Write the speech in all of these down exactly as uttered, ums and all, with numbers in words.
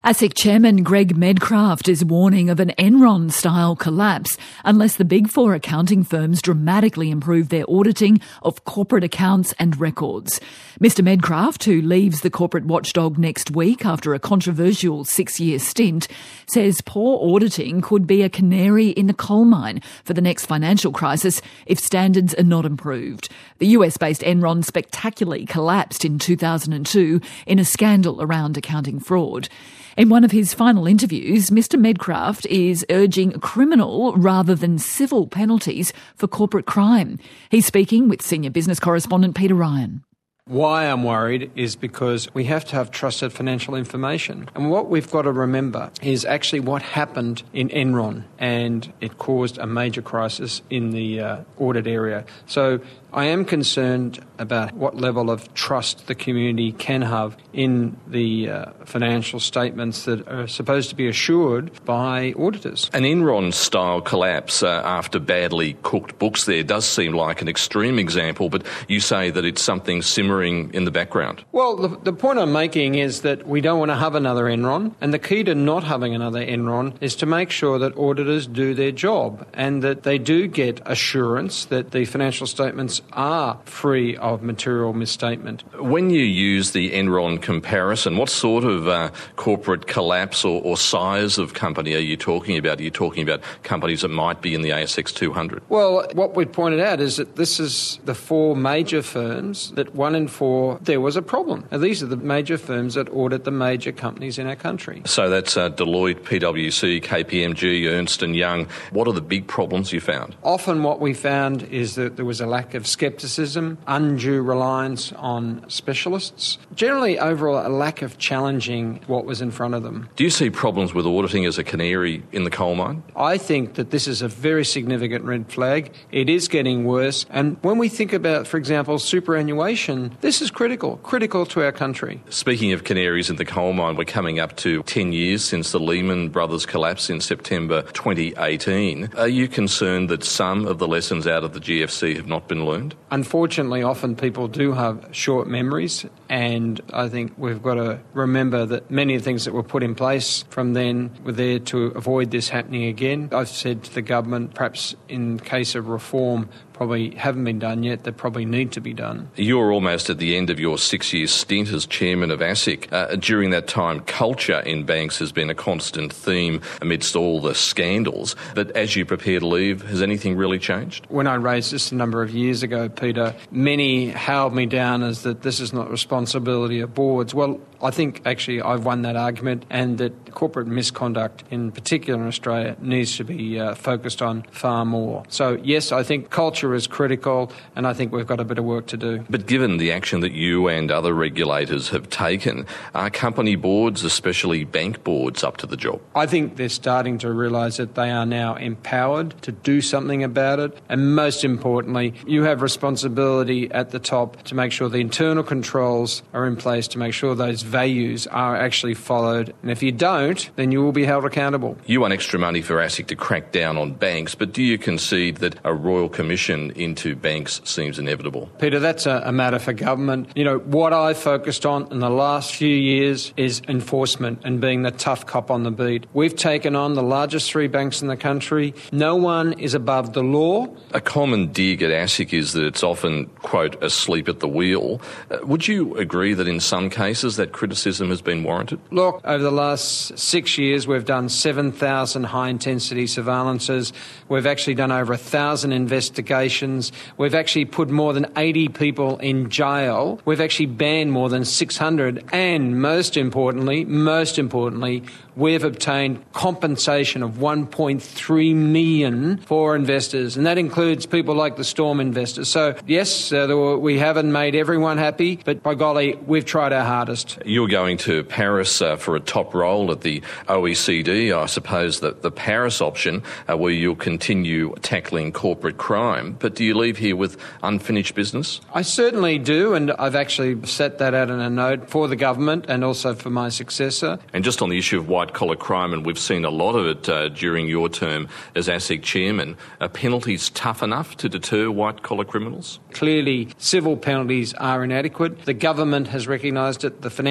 ASIC chairman Greg Medcraft is warning of an Enron-style collapse unless the Big Four accounting firms dramatically improve their auditing of corporate accounts and records. Mister Medcraft, who leaves the corporate watchdog next week after a controversial six-year stint, says poor auditing could be a canary in the coal mine for the next financial crisis if standards are not improved. The U S-based Enron spectacularly collapsed in two thousand two in a scandal around accounting fraud. In one of his final interviews, Mister Medcraft is urging criminal rather than civil penalties for corporate crime. He's speaking with senior business correspondent Peter Ryan. Why I'm worried is because we have to have trusted financial information. And what we've got to remember is actually what happened in Enron, and it caused a major crisis in the uh, audit area. So I am concerned about what level of trust the community can have in the uh, financial statements that are supposed to be assured by auditors. An Enron-style collapse uh, after badly cooked books there does seem like an extreme example, but you say that it's something simmering in the background. Well, the, the point I'm making is that we don't want to have another Enron, and the key to not having another Enron is to make sure that auditors do their job and that they do get assurance that the financial statements are free of material misstatement. When you use the Enron comparison, what sort of uh, corporate collapse or, or size of company are you talking about? Are you talking about companies that might be in the A S X two hundred? Well, what we pointed out is that this is the four major firms that one in four, there was a problem. And these are the major firms that audit the major companies in our country. So that's uh, Deloitte, P W C, K P M G, Ernst and Young. What are the big problems you found? Often what we found is that there was a lack of scepticism, undue reliance on specialists, generally overall a lack of challenging what was in front of them. Do you see problems with auditing as a canary in the coal mine? I think that this is a very significant red flag. It is getting worse. And when we think about, for example, superannuation, this is critical, critical to our country. Speaking of canaries in the coal mine, we're coming up to ten years since the Lehman Brothers collapse in September twenty eighteen. Are you concerned that some of the lessons out of the G F C have not been learned? Unfortunately, often people do have short memories, and I think we've got to remember that many of the things that were put in place from then were there to avoid this happening again. I've said to the government, perhaps in case of reform, probably haven't been done yet, that probably need to be done. You're almost at the end of your six-year stint as chairman of ASIC. Uh, during that time, culture in banks has been a constant theme amidst all the scandals. But as you prepare to leave, has anything really changed? When I raised this a number of years ago, Peter, many held me down as that this is not responsibility of boards. Well, I think actually I've won that argument, and that corporate misconduct, in particular in Australia, needs to be uh, focused on far more. So yes, I think culture is critical, and I think we've got a bit of work to do. But given the action that you and other regulators have taken, are company boards, especially bank boards, up to the job? I think they're starting to realise that they are now empowered to do something about it, and most importantly, you have responsibility at the top to make sure the internal controls are in place to make sure those values are actually followed, and if you don't, then you will be held accountable. You want extra money for ASIC to crack down on banks, but do you concede that a royal commission into banks seems inevitable? Peter, that's a, a matter for government. You know, what I focused on in the last few years is enforcement and being the tough cop on the beat. We've taken on the largest three banks in the country. No one is above the law. A common dig at ASIC is that it's often, quote, asleep at the wheel. Uh, would you agree that in some cases that criticism has been warranted? Look, over the last six years, we've done seven thousand high-intensity surveillances. We've actually done over one thousand investigations. We've actually put more than eighty people in jail. We've actually banned more than six hundred. And most importantly, most importantly, we've obtained compensation of one point three million dollars for investors. And that includes people like the Storm investors. So, yes, uh, were, we haven't made everyone happy, but by golly, we've tried our hardest. You're going to Paris uh, for a top role at the O E C D. I suppose that the Paris option, uh, where you'll continue tackling corporate crime. But do you leave here with unfinished business? I certainly do, and I've actually set that out in a note for the government and also for my successor. And just on the issue of white-collar crime, and we've seen a lot of it uh, during your term as ASIC chairman, are penalties tough enough to deter white-collar criminals? Clearly, civil penalties are inadequate. The government has recognised it. The financial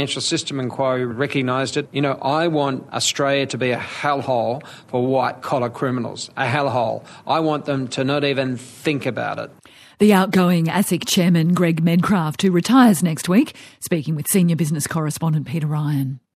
Financial System Inquiry recognised it. You know, I want Australia to be a hellhole for white-collar criminals, a hellhole. I want them to not even think about it. The outgoing ASIC chairman, Greg Medcraft, who retires next week, speaking with senior business correspondent Peter Ryan.